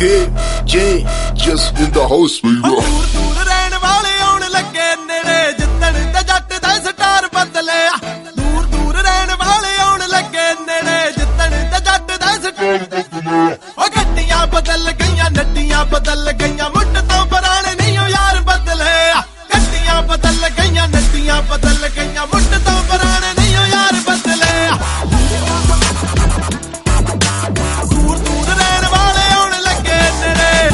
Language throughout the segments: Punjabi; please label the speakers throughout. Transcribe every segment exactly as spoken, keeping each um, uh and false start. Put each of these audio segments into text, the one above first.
Speaker 1: K J just in the house, baby.
Speaker 2: ਦੂਰ ਦੂਰ ਰਹਿਣ ਵਾਲੇ ਆਉਣ ਲੱਗੇ ਨੇੜੇ ਜਿੱਤਣ ਤੇ ਜੱਟ ਦਾ ਸਟਾਰ ਬਦਲੇ ਦੂਰ ਦੂਰ ਰਹਿਣ ਵਾਲੇ ਆਉਣ ਲੱਗੇ ਨੇੜੇ ਜਿੱਤਣ ਤੇ ਜੱਟ ਦਾ ਸਟਾਰ ਬਦਲੇ ਉਹ ਗੱਡੀਆਂ ਬਦਲ ਗਈਆਂ ਨੱਡੀਆਂ ਬਦਲ ਗਈਆਂ ਮੁੱਢ ਤੋਂ ਪੁਰਾਣੇ ਨਹੀਂ ਉਹ ਯਾਰ ਬਦਲੇ ਗੱਡੀਆਂ ਬਦਲ ਗਈਆਂ ਨੱਡੀਆਂ ਬਦਲ ਗਈਆਂ ਮੁੱਢ ਤੋਂ ਪੁਰਾਣੇ ਨਹੀਂ ਉਹ ਯਾਰ ਬਦਲੇ ਦੂਰ ਦੂਰ ਰਹਿਣ ਵਾਲੇ ਆਉਣ ਲੱਗੇ ਨੇੜੇ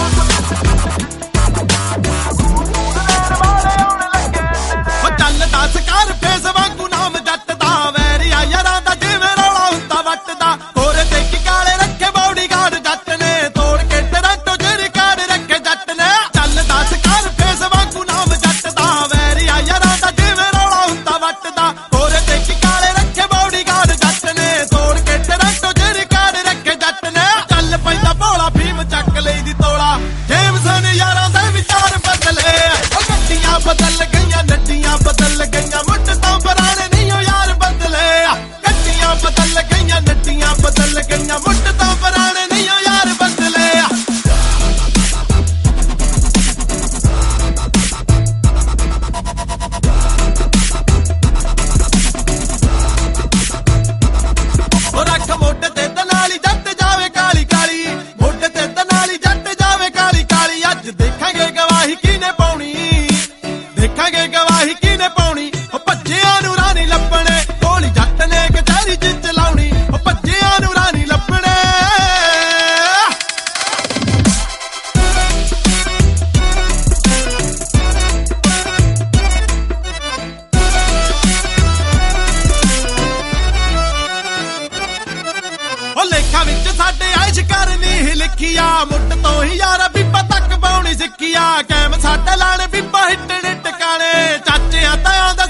Speaker 2: ਉਹ ਚੱਲਦਾ ਸਕਾਰ ਫੇਸ ਵਾਂਗੂ ਨਾਮ ਜੱਟ ਦਾ ਵੈਰੀਆ ਯਾਰਾਂ ਦਾ ਜਿਵੇਂ ਰੌਲਾ ਹੁੰਦਾ ਵੱਟ ਦਾ ਕੋਰੇ ਤੇ ਕੀ ਕਾਲੇ ਰੱਖੇ ਬਾਡੀਗਾਰਡ ਜੱਟ ਨੇ ਤੋੜ ਕੇ ਟਰੰਟੋ ਜਿਹੜੀ ਕਾਰ ਰੱਖੇ ਜੱਟ ਨੇ ਚੱਲਦਾ ਸਕਾਰ ਫੇਸ ਵਾਂਗੂ ਨਾਮ ਜੱਟ ਦਾ ਵੈਰੀਆ ਯਾਰਾਂ ਦਾ ਜਿਵੇਂ ਰੌਲਾ ਹੁੰਦਾ ਵੱਟ ਦਾ ਕੋਰੇ ਤੇ ਕੀ ਕਾਲੇ ਰੱਖੇ ਬਾਡੀਗਾਰਡ ਜੱਟ ਨੇ ਤੋੜ ਕੇ ਟਰੰਟੋ ਜਿਹੜੀ ਕਾਰ ਰੱਖੇ ਜੱਟ ਨੇ ਚੱਲ ਪੈਂਦਾ ਭੋਲਾ ਭੀਮ ਚੱਕ ਲਈ ਦੀ ਤੋਲਾ ਜੇਮਸਨ ਯਾਰਾਂ ਦੇ ਵਿਚਾਰ ਬਦਲੇ ਉਹ ਗੱਡੀਆਂ ਬਦਲ ਗਈਆਂ ਨੱਡੀਆਂ ਬਦਲ ਗਈਆਂ ਮੁੱਢ ਤੋਂ ਪੁਰਾਣੇ ਨਹੀਂ ਉਹ ਯਾਰ ਬਦਲੇ ਗੱਡੀਆਂ ਬਦਲ ਗਈਆਂ ਨੱਡੀਆਂ ਬਦਲ ਗਈਆਂ ਮੁੱਢ ਤੋਂ ਪੁਰਾਣੇ ਨਹੀਂ ਉਹ ਯਾਰ ਬਦਲੇ ਉਹ ਰੱਖ ਮੋਢੇ ਤੇ ਦਨਾਲੀ ਜੱਟ ਜਾਵੇ ਕਾਲੀ ਕਾਲੀ ਮੋਢੇ ਤੇ ਦਨਾਲੀ ਜੱਟ ਜਾਵੇ ਕਾਲੀ ਕਾਲੀ ਅੱਜ ਦੇਖਾਂਗੇ ਗਵਾਹੀ ਕਿਹਨੇ ਪਾਉਣੀ ਦੇਖਾਂਗੇ ਗਵਾਹੀ ਕਿਹਨੇ ਪਾਉਣੀ ਉਹ ਭੱਜਿਆਂ ਨੂੰ ਰਾਣੀ ਲੱਭਣੇ ਗੋਲੀ ਜੱਟ ਨੇ ਕਚਹਿਰੀ ਚ ਚਲਾਉਣੀ ਉਹ ਭੱਜਿਆਂ ਨੂੰ ਰਾਣੀ ਲੱਭਣੇ ਉਹ ਲੇਖਾਂ ਵਿੱਚ ਸਾਡੇ ਐਸ਼ ਕਰਨੀ ਹੀ ਲਿਖੀਆ ਮੁੱਢ ਤੋਂ ਹੀ ਯਾਰਾ ਬੀਬਾ ਤੱਕ ਪਾਉਣੀ ਸਿੱਖੀਆ ਕੈਮ ਸਾਡੇ ਲਾਣੇ ਬੀਬਾ ਹਿੱਟਣੇ ਟਿਕਾਣੇ ਚਾਚਿਆਂ ਤਾਇਆਂ